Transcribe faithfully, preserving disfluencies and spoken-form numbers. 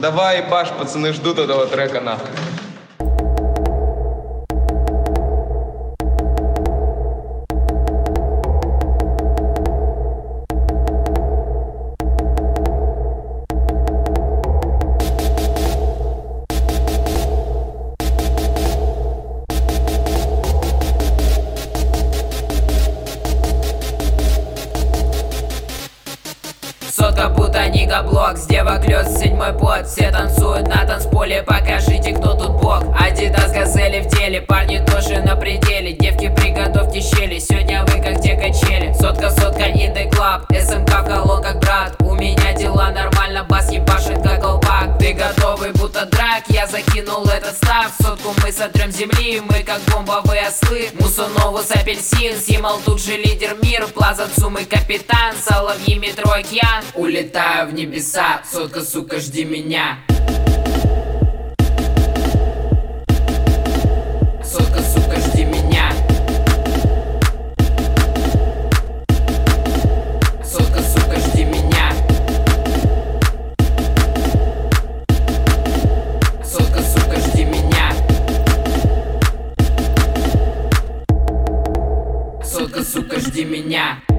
Давай, ебаш, пацаны ждут этого трека, нахуй. Сотка будто Нигаблок, с девок лёд седьмой пот. Все танцуют на танцполе, покажите, кто тут бог. Адидас, газели в деле, парни тоже на пределе. Девки, приготовьте щели, сегодня вы как те качели. Сотка, сотка, инды клаб, СМК в колонках, брат. У меня дела нормально, бас ебашит как колпак. Ты готовый, будто драк, я закинул этот став. Сотку мы сотрем земли, мы как бомбовые ослы. Мусуновус, апельсин, Симал тут же лидер мир. Плаза, Цумы, капитан, Соловьи, метро, океан. Улетаю в небеса, сотка, сука, жди меня. Сотка, сука, жди меня. Сотка, сука, жди меня. Сотка, сука, жди меня. Сотка, сука, жди меня.